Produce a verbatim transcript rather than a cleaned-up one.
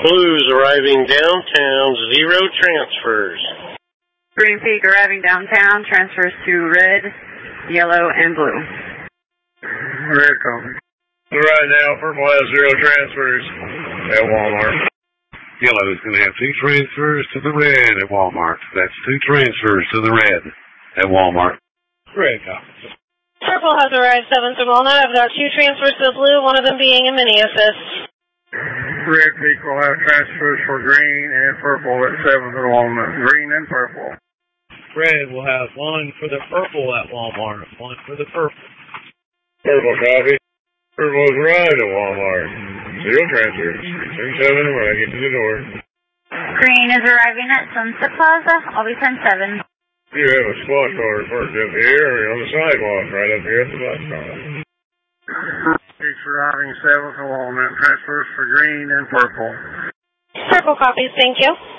Blues arriving downtown, zero transfers. Green Peak arriving downtown, transfers to red, yellow, and blue. Red copy. Right now, purple has zero transfers at Walmart. Yellow is going to have two transfers to the red at Walmart. That's two transfers to the red at Walmart. Red copy. Purple has arrived seventh to Walnut. I've got two transfers to the blue, one of them being a mini assist. Red Peak will have transfers for green and purple at seventh and Walnut. Green and purple. Red will have one for the purple at Walmart, one for the purple. Purple copy. Purple is arrived at Walmart. Zero transfers. Turn seven when I get to the door. Green is arriving at Sunset Plaza. I'll be turn seven. You have a squad car parked up here or on the sidewalk right up here at the bus stop. Peak's arriving seventh and Walnut. Transfers for green and purple. Purple copies, thank you.